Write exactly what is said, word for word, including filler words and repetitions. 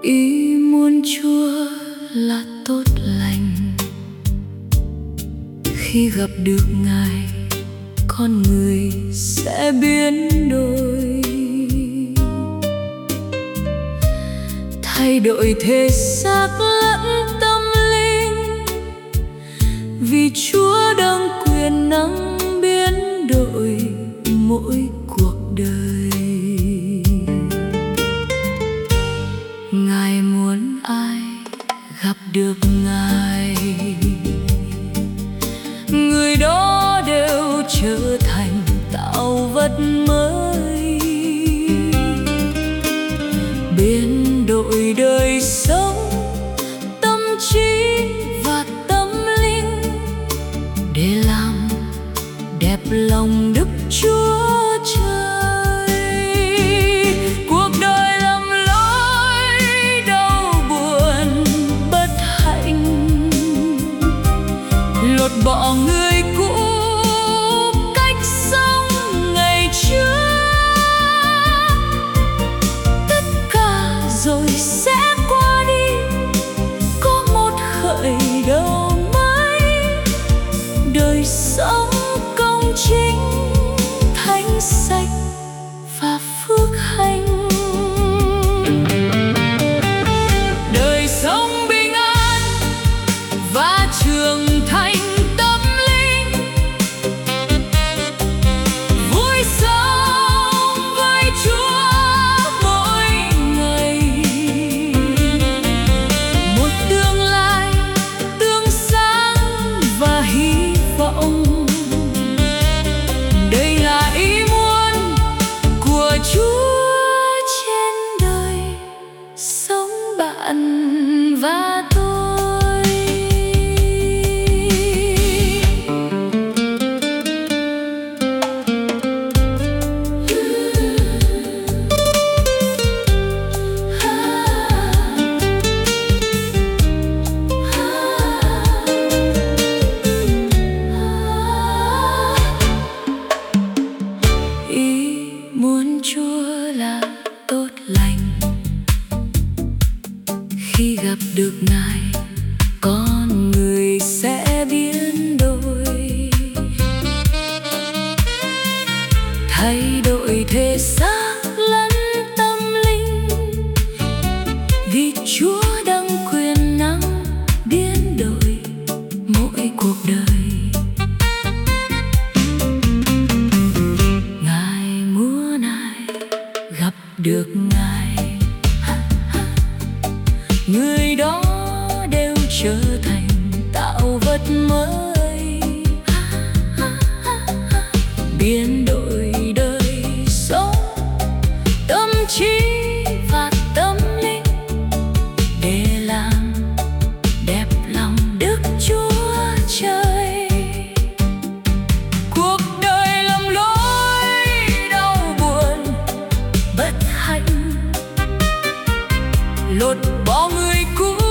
ý muốn Chúa là tốt lành. Khi gặp được Ngài, con người sẽ biến đổi, thay đổi thể xác lẫn tâm linh, vì Chúa đang quyền năng biến đổi mỗi cuộc đời. Ngài muốn ai gặp được Ngài, người đó đều trở thành tạo vật mới, biến đổi đời sống, tâm trí và tâm linh, để làm đẹp lòng Đức Chúa Trời. Cuộc đời lầm lỗi, đau buồn, bất hạnh, lột bỏ người cũ, cách sống ngày trước, tất cả rồi sẽ qua đi, có một khởi đầu mới, đời sống công chính, thánh sạch và phước hạnh. Đời sống bình an và trưởng thành tâm linh, vui sống với Chúa mỗi ngày, một tương lai tươi sáng và hy vọng. Đây là ý muốn của Chúa trên đời, sống bạn và tôi. Ý muốn Chúa là tốt lành. Khi gặp được Ngài, con người sẽ biến đổi, thay đổi thể xác lẫn tâm linh, vì Chúa đang quyền năng biến đổi mỗi cuộc đời. Ngài muốn ai gặp được Ngài, người đó đều trở thành tạo vật mới, biến đổi đời sống, tâm trí và tâm linh, để làm đẹp lòng Đức Chúa Trời. Cuộc đời lầm lỗi, đau buồn, bất hạnh, lột bỏ người cũ,